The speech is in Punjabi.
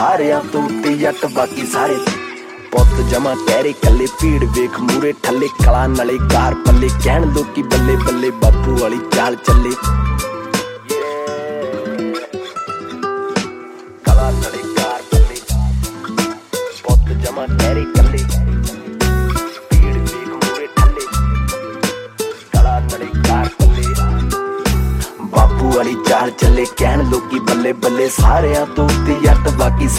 ਸਾਰਿਆਂ ਤੋਂ ਉੱਤੇ ਜੱਟ ਬਾਕੀ ਸਾਰੇ ਪੁੱਤ ਜਮਾ ਕਹਿਰੇ ਕੱਲੇ ਭੀੜ ਵੇਖ ਮੂਰੇ ਠੱਲੇ ਕਲਾ ਨਾਲੇ ਕਾਰ ਪੱਲੇ ਕਹਿਣ ਲੋਕੀ ਬੱਲੇ ਬੱਲੇ ਬਾਪੂ ਵਾਲੀ ਚਾਲ ਚੱਲੇ ਕਲਾ ਨਾਲੇ ਕਾਰ ਪੱਲੇ ਪੁੱਤ ਜਮਾ ਕਹਿਰੇ ਕੱਲੇ ਭੀੜ ਵੇਖ ਮੂਰੇ ਠੱਲੇ ਕਲਾ ਨਾਲੇ ਕਾਰ ਪੱਲੇ ਬਾਪੂ ਵਾਲੀ ਚਾਲ ਚੱਲੇ ਕਹਿਣ ਲੋਕੀ ਬੱਲੇ ਬੱਲੇ ਸਾਰਿਆਂ ਤੋਂ ਉੱਤੇ ਜੱਟ ਬਾਕੀ